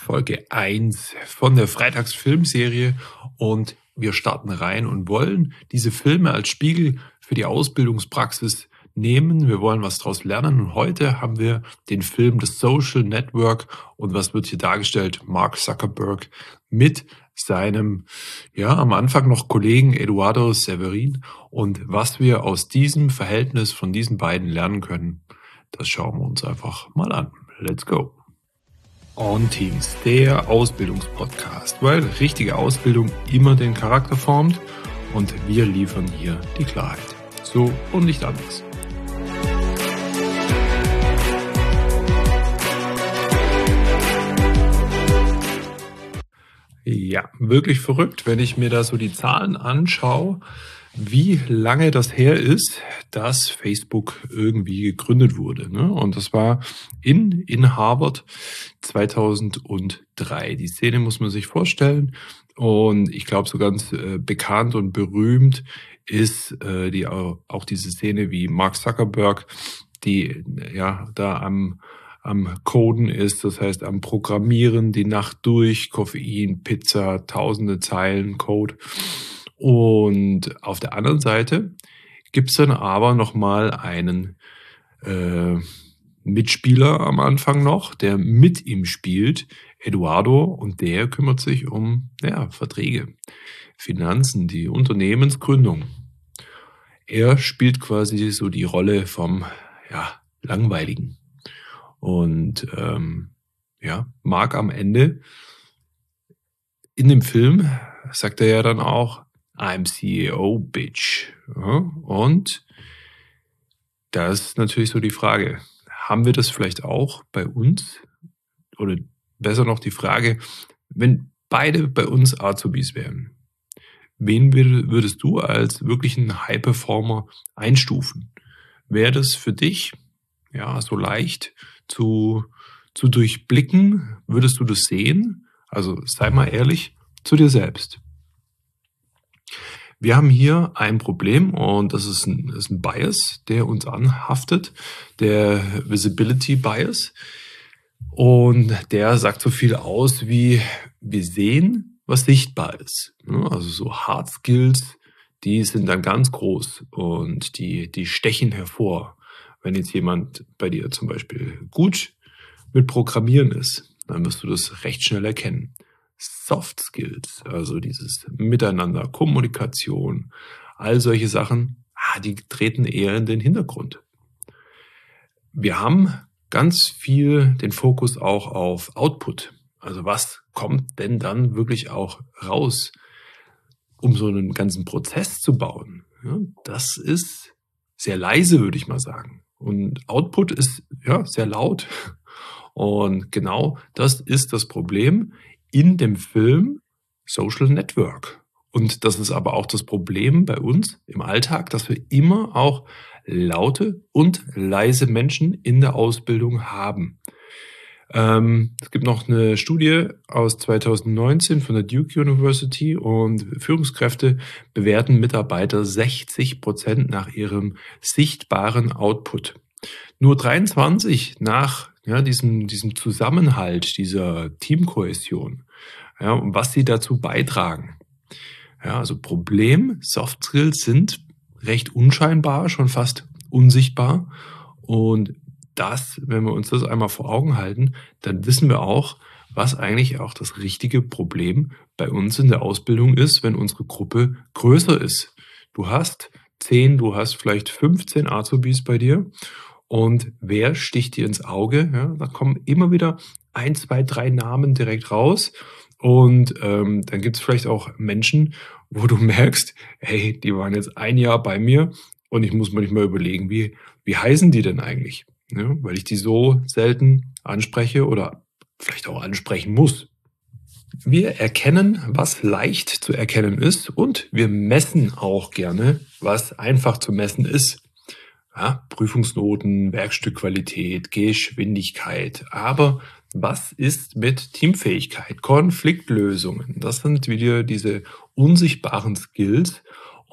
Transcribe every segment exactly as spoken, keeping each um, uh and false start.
Folge eins von der Freitagsfilmserie und wir starten rein und wollen diese Filme als Spiegel für die Ausbildungspraxis nehmen. Wir wollen was daraus lernen und heute haben wir den Film The Social Network und was wird hier dargestellt? Mark Zuckerberg mit seinem, ja, am Anfang noch Kollegen Eduardo Severin und was wir aus diesem Verhältnis von diesen beiden lernen können, das schauen wir uns einfach mal an. Let's go! On Teams, der Ausbildungspodcast, weil richtige Ausbildung immer den Charakter formt und wir liefern hier die Klarheit. So und nicht anders. Ja, wirklich verrückt, wenn ich mir da so die Zahlen anschaue, wie lange das her ist, dass Facebook irgendwie gegründet wurde. Ne? Und das war in, in Harvard zweitausenddrei. Die Szene muss man sich vorstellen. Und ich glaube, so ganz äh, bekannt und berühmt ist äh, die auch diese Szene, wie Mark Zuckerberg, die ja da am am Coden ist, das heißt am Programmieren, die Nacht durch, Koffein, Pizza, tausende Zeilen Code. Und auf der anderen Seite gibt's dann aber nochmal einen äh, Mitspieler am Anfang noch, der mit ihm spielt, Eduardo, und der kümmert sich um ja, Verträge, Finanzen, die Unternehmensgründung. Er spielt quasi so die Rolle vom ja, Langweiligen. Und ähm, ja, Mark am Ende in dem Film sagt er ja dann auch, I'm C E O, Bitch. Ja, und da ist natürlich so die Frage, haben wir das vielleicht auch bei uns? Oder besser noch die Frage, wenn beide bei uns Azubis wären, wen würdest du als wirklichen High-Performer einstufen? Wäre das für dich ja so leicht zu, zu durchblicken? Würdest du das sehen? Also sei mal ehrlich zu dir selbst. Wir haben hier ein Problem und das ist ein, das ist ein Bias, der uns anhaftet, der Visibility Bias. Und der sagt so viel aus wie, wir sehen, was sichtbar ist. Also so Hard Skills, die sind dann ganz groß und die, die stechen hervor. Wenn jetzt jemand bei dir zum Beispiel gut mit Programmieren ist, dann wirst du das recht schnell erkennen. Soft Skills, also dieses Miteinander, Kommunikation, all solche Sachen, die treten eher in den Hintergrund. Wir haben ganz viel den Fokus auch auf Output. Also was kommt denn dann wirklich auch raus, um so einen ganzen Prozess zu bauen? Ja, das ist sehr leise, würde ich mal sagen. Und Output ist ja sehr laut. Und genau das ist das Problem in dem Film Social Network. Und das ist aber auch das Problem bei uns im Alltag, dass wir immer auch laute und leise Menschen in der Ausbildung haben. Ähm, es gibt noch eine Studie aus zweitausendneunzehn von der Duke University und Führungskräfte bewerten Mitarbeiter sechzig Prozent nach ihrem sichtbaren Output. Nur dreiundzwanzig nach ja, diesem, diesem Zusammenhalt, dieser Teamkohäsion, ja, und was sie dazu beitragen. Ja, also Problem, Soft Skills sind recht unscheinbar, schon fast unsichtbar. Und das, wenn wir uns das einmal vor Augen halten, dann wissen wir auch, was eigentlich auch das richtige Problem bei uns in der Ausbildung ist, wenn unsere Gruppe größer ist. Du hast zehn, du hast vielleicht fünfzehn Azubis bei dir. Und wer sticht dir ins Auge? Ja, da kommen immer wieder ein, zwei, drei Namen direkt raus. Und ähm, dann gibt es vielleicht auch Menschen, wo du merkst, hey, die waren jetzt ein Jahr bei mir und ich muss mir nicht mal überlegen, wie, wie heißen die denn eigentlich? Ja, weil ich die so selten anspreche oder vielleicht auch ansprechen muss. Wir erkennen, was leicht zu erkennen ist und wir messen auch gerne, was einfach zu messen ist. Ja, Prüfungsnoten, Werkstückqualität, Geschwindigkeit. Aber was ist mit Teamfähigkeit, Konfliktlösungen? Das sind wieder diese unsichtbaren Skills.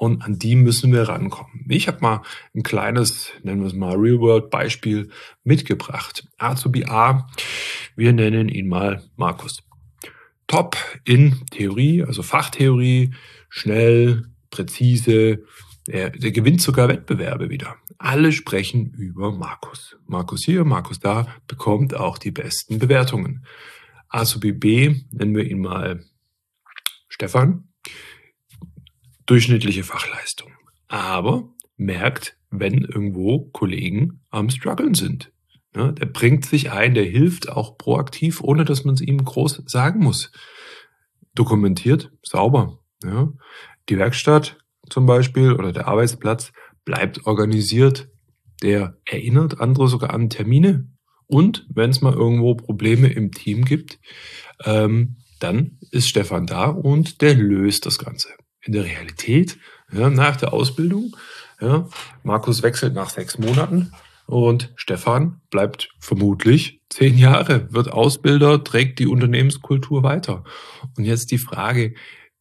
und an die müssen wir rankommen. Ich habe mal ein kleines, nennen wir es mal Real-World-Beispiel mitgebracht. Azubi A, wir nennen ihn mal Markus. Top in Theorie, also Fachtheorie, schnell, präzise, der, der gewinnt sogar Wettbewerbe wieder. Alle sprechen über Markus. Markus hier, Markus da, bekommt auch die besten Bewertungen. Azubi B, nennen wir ihn mal Stefan, durchschnittliche Fachleistung. Aber merkt, wenn irgendwo Kollegen am Struggeln sind. Ja, der bringt sich ein, der hilft auch proaktiv, ohne dass man es ihm groß sagen muss. Dokumentiert, sauber. Ja. Die Werkstatt zum Beispiel oder der Arbeitsplatz bleibt organisiert. Der erinnert andere sogar an Termine. Und wenn es mal irgendwo Probleme im Team gibt, ähm, dann ist Stefan da und der löst das Ganze. In der Realität, ja, nach der Ausbildung, ja, Markus wechselt nach sechs Monaten und Stefan bleibt vermutlich zehn Jahre, wird Ausbilder, trägt die Unternehmenskultur weiter. Und jetzt die Frage,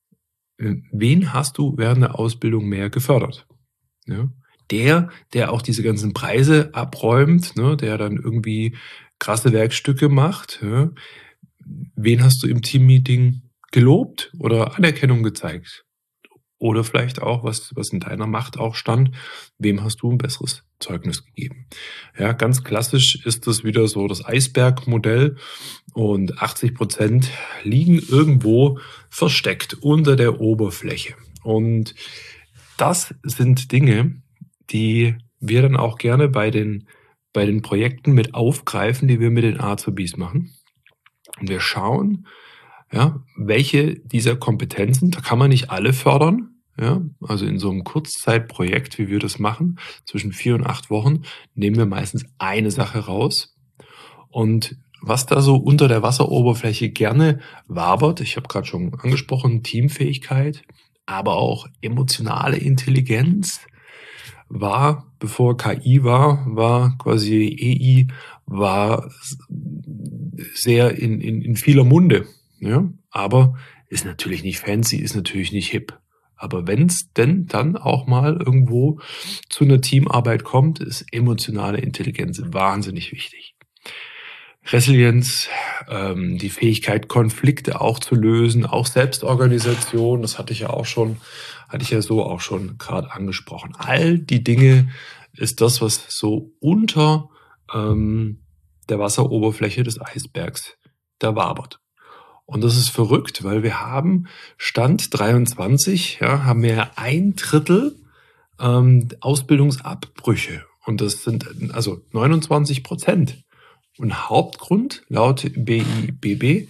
wen hast du während der Ausbildung mehr gefördert? Ja, der, der auch diese ganzen Preise abräumt, ne, der dann irgendwie krasse Werkstücke macht. Ja. Wen hast du im Teammeeting gelobt oder Anerkennung gezeigt? Oder vielleicht auch, was, was in deiner Macht auch stand, wem hast du ein besseres Zeugnis gegeben? Ja, ganz klassisch ist das wieder so das Eisbergmodell und achtzig Prozent liegen irgendwo versteckt unter der Oberfläche. Und das sind Dinge, die wir dann auch gerne bei den, bei den Projekten mit aufgreifen, die wir mit den Azubis machen. Und wir schauen, ja, welche dieser Kompetenzen, da kann man nicht alle fördern, ja, also in so einem Kurzzeitprojekt, wie wir das machen, zwischen vier und acht Wochen, nehmen wir meistens eine Sache raus. Und was da so unter der Wasseroberfläche gerne wabert, ich habe gerade schon angesprochen, Teamfähigkeit, aber auch emotionale Intelligenz, war, bevor K I war, war quasi E I, war sehr in, in, in vieler Munde. Ja, aber ist natürlich nicht fancy, ist natürlich nicht hip. Aber wenn es denn dann auch mal irgendwo zu einer Teamarbeit kommt, ist emotionale Intelligenz wahnsinnig wichtig. Resilienz, ähm, die Fähigkeit, Konflikte auch zu lösen, auch Selbstorganisation, das hatte ich ja auch schon, hatte ich ja so auch schon gerade angesprochen. All die Dinge ist das, was so unter ähm, der Wasseroberfläche des Eisbergs da wabert. Und das ist verrückt, weil wir haben Stand dreiundzwanzig, ja, haben wir ein Drittel ähm, Ausbildungsabbrüche. Und das sind also neunundzwanzig Prozent. Und Hauptgrund laut B I B B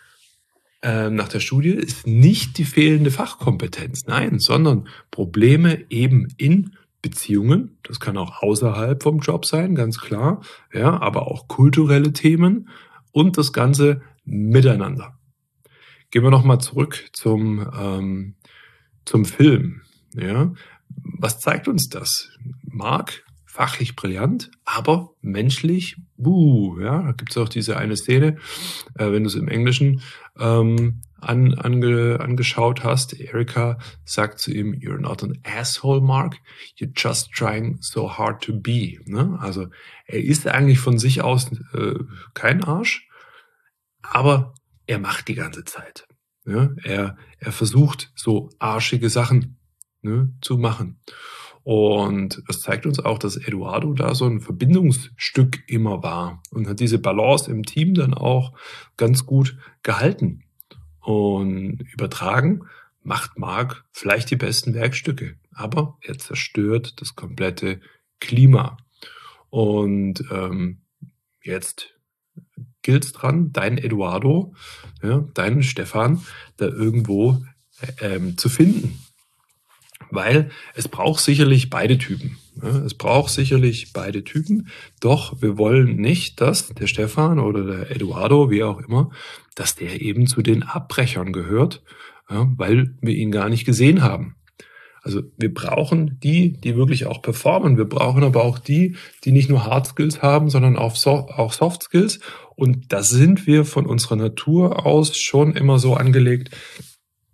äh, nach der Studie ist nicht die fehlende Fachkompetenz, nein, sondern Probleme eben in Beziehungen. Das kann auch außerhalb vom Job sein, ganz klar, ja, aber auch kulturelle Themen und das Ganze miteinander. Gehen wir nochmal zurück zum, ähm, zum Film. Ja. Was zeigt uns das? Mark, fachlich brillant, aber menschlich, buh, ja, da gibt es auch diese eine Szene, äh, wenn du es im Englischen ähm, an, ange, angeschaut hast, Erika sagt zu ihm, you're not an asshole, Mark, you're just trying so hard to be. Ne? Also er ist eigentlich von sich aus äh, kein Arsch, aber er macht die ganze Zeit. Ja? Er, er versucht so arschige Sachen, ne, zu machen. Und das zeigt uns auch, dass Eduardo da so ein Verbindungsstück immer war und hat diese Balance im Team dann auch ganz gut gehalten. Und übertragen macht Mark vielleicht die besten Werkstücke, aber er zerstört das komplette Klima. Und ähm, jetzt gilt's dran, dein Eduardo, ja, deinen Stefan, da irgendwo ähm, zu finden. Weil es braucht sicherlich beide Typen. Ja, es braucht sicherlich beide Typen. Doch wir wollen nicht, dass der Stefan oder der Eduardo, wie auch immer, dass der eben zu den Abbrechern gehört, ja, weil wir ihn gar nicht gesehen haben. Also wir brauchen die, die wirklich auch performen. Wir brauchen aber auch die, die nicht nur Hard Skills haben, sondern auch, so, auch Soft Skills. Und da sind wir von unserer Natur aus schon immer so angelegt,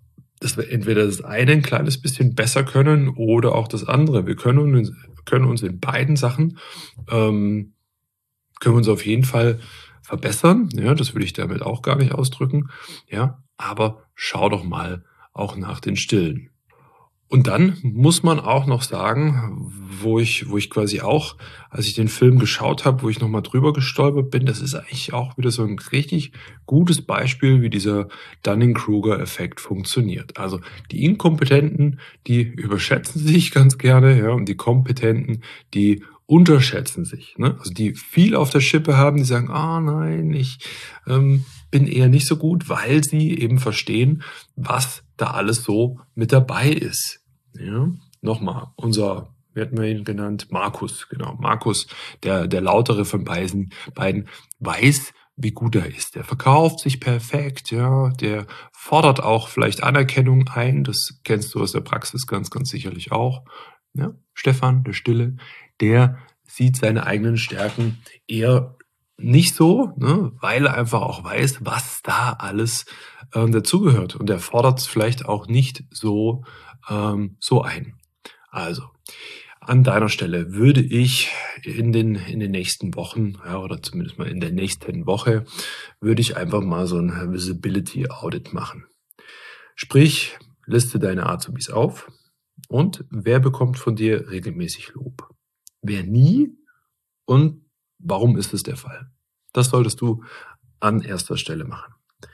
dass wir entweder das eine ein kleines bisschen besser können oder auch das andere. Wir können uns, können uns in beiden Sachen, ähm, können wir uns auf jeden Fall verbessern. Ja, das will ich damit auch gar nicht ausdrücken. Ja, aber schau doch mal auch nach den Stillen. Und dann muss man auch noch sagen, wo ich, wo ich quasi auch, als ich den Film geschaut habe, wo ich nochmal drüber gestolpert bin, das ist eigentlich auch wieder so ein richtig gutes Beispiel, wie dieser Dunning-Kruger-Effekt funktioniert. Also die Inkompetenten, die überschätzen sich ganz gerne, ja, und die Kompetenten, die unterschätzen sich. Ne? Also die viel auf der Schippe haben, die sagen, ah nein, ich ähm, bin eher nicht so gut, weil sie eben verstehen, was da alles so mit dabei ist. Ja, nochmal, unser, wie hatten wir ihn genannt? Markus, genau. Markus, der, der lautere von beiden, beiden, weiß, wie gut er ist. Der verkauft sich perfekt, ja, der fordert auch vielleicht Anerkennung ein. Das kennst du aus der Praxis ganz, ganz sicherlich auch. Ja, Stefan, der Stille, der sieht seine eigenen Stärken eher nicht so, ne, weil er einfach auch weiß, was da alles ähm, dazugehört. Und er fordert es vielleicht auch nicht so, ähm, so ein. Also, an deiner Stelle würde ich in den, in den nächsten Wochen, ja, oder zumindest mal in der nächsten Woche, würde ich einfach mal so ein Visibility Audit machen. Sprich, liste deine Azubis auf und wer bekommt von dir regelmäßig Lob? Wer nie und warum ist es der Fall? Das solltest du an erster Stelle machen.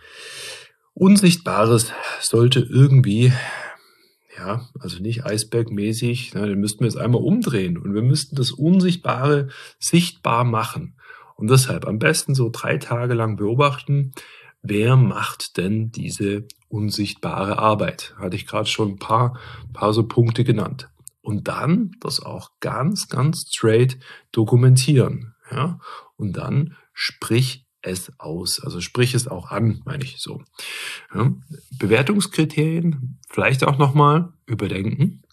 Unsichtbares sollte irgendwie, ja, also nicht eisbergmäßig, na, den müssten wir jetzt einmal umdrehen und wir müssten das Unsichtbare sichtbar machen. Und deshalb am besten so drei Tage lang beobachten, wer macht denn diese unsichtbare Arbeit? Hatte ich gerade schon ein paar, paar so Punkte genannt. Und dann das auch ganz, ganz straight dokumentieren. Ja? Und dann sprich es aus. Also sprich es auch an, meine ich so. Ja? Bewertungskriterien vielleicht auch nochmal überdenken.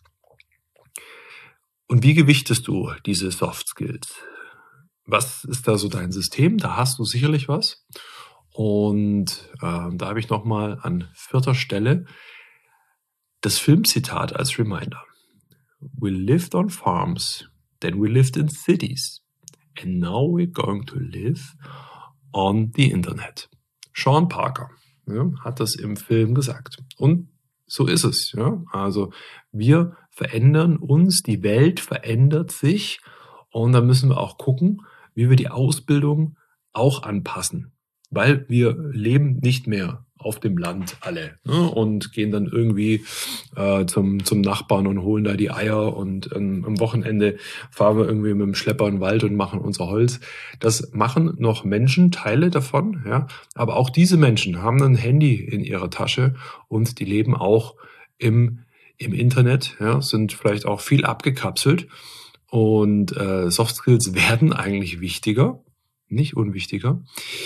Und wie gewichtest du diese Soft Skills? Was ist da so dein System? Da hast du sicherlich was. Und äh, da habe ich nochmal an vierter Stelle das Filmzitat als Reminder. We lived on farms, then we lived in cities, and now we're going to live on the Internet. Sean Parker, ja, hat das im Film gesagt. Und so ist es. Ja? Also wir verändern uns, die Welt verändert sich und da müssen wir auch gucken, wie wir die Ausbildung auch anpassen. Weil wir leben nicht mehr auf dem Land alle, ne? Und gehen dann irgendwie äh, zum, zum Nachbarn und holen da die Eier und ähm, am Wochenende fahren wir irgendwie mit dem Schlepper in den Wald und machen unser Holz. Das machen noch Menschen, Teile davon, ja. Aber auch diese Menschen haben ein Handy in ihrer Tasche und die leben auch im, im Internet, ja, sind vielleicht auch viel abgekapselt und äh, Soft Skills werden eigentlich wichtiger, nicht unwichtiger.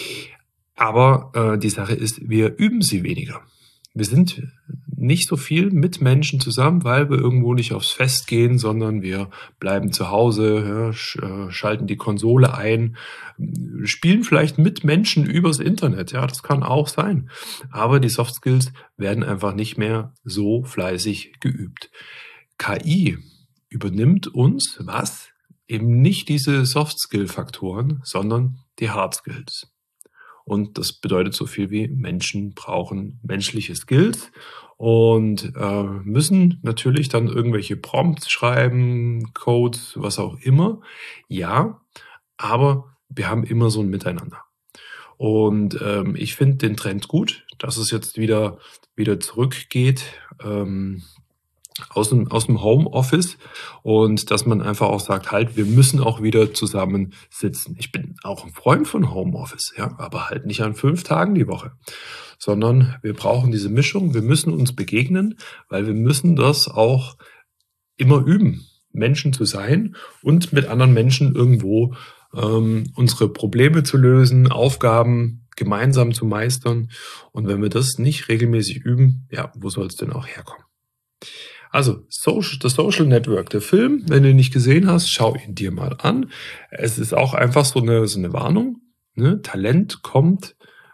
Aber äh, die Sache ist, wir üben sie weniger. Wir sind nicht so viel mit Menschen zusammen, weil wir irgendwo nicht aufs Fest gehen, sondern wir bleiben zu Hause, ja, sch, äh, schalten die Konsole ein, spielen vielleicht mit Menschen übers Internet. Ja, das kann auch sein. Aber die Soft Skills werden einfach nicht mehr so fleißig geübt. K I übernimmt uns was? Eben nicht diese Soft-Skill-Faktoren, sondern die Hard Skills. Und das bedeutet so viel wie Menschen brauchen menschliche Skills und äh, müssen natürlich dann irgendwelche Prompts schreiben, Codes, was auch immer. Ja, aber wir haben immer so ein Miteinander. Und ähm, ich finde den Trend gut, dass es jetzt wieder, wieder zurückgeht. Ähm, aus dem, aus dem Homeoffice und dass man einfach auch sagt, halt, wir müssen auch wieder zusammen sitzen. Ich bin auch ein Freund von Homeoffice, ja, aber halt nicht an fünf Tagen die Woche, sondern wir brauchen diese Mischung, wir müssen uns begegnen, weil wir müssen das auch immer üben, Menschen zu sein und mit anderen Menschen irgendwo ähm, unsere Probleme zu lösen, Aufgaben gemeinsam zu meistern. Und wenn wir das nicht regelmäßig üben, ja, wo soll es denn auch herkommen? Also, Social, das Social Network, der Film, wenn du ihn nicht gesehen hast, schau ihn dir mal an. Es ist auch einfach so eine, so eine Warnung. Ne? Talent kommt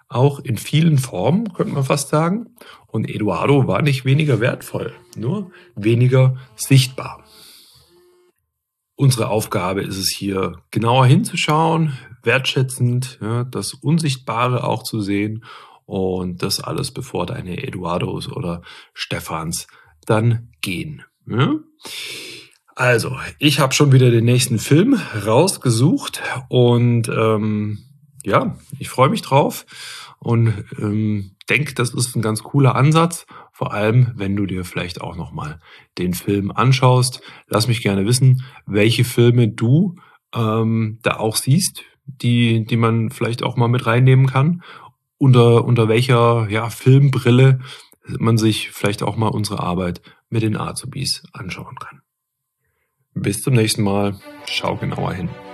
auch in vielen Formen, könnte man fast sagen. Und Eduardo war nicht weniger wertvoll, nur weniger sichtbar. Unsere Aufgabe ist es hier, genauer hinzuschauen, wertschätzend, ja, das Unsichtbare auch zu sehen und das alles, bevor deine Eduardos oder Stefans dann gehen. Ja? Also, ich habe schon wieder den nächsten Film rausgesucht und ähm, ja, ich freue mich drauf und ähm, denke, das ist ein ganz cooler Ansatz, vor allem, wenn du dir vielleicht auch noch mal den Film anschaust. Lass mich gerne wissen, welche Filme du ähm, da auch siehst, die die man vielleicht auch mal mit reinnehmen kann, unter unter welcher, ja, Filmbrille man sich vielleicht auch mal unsere Arbeit mit den Azubis anschauen kann. Bis zum nächsten Mal. Schau genauer hin.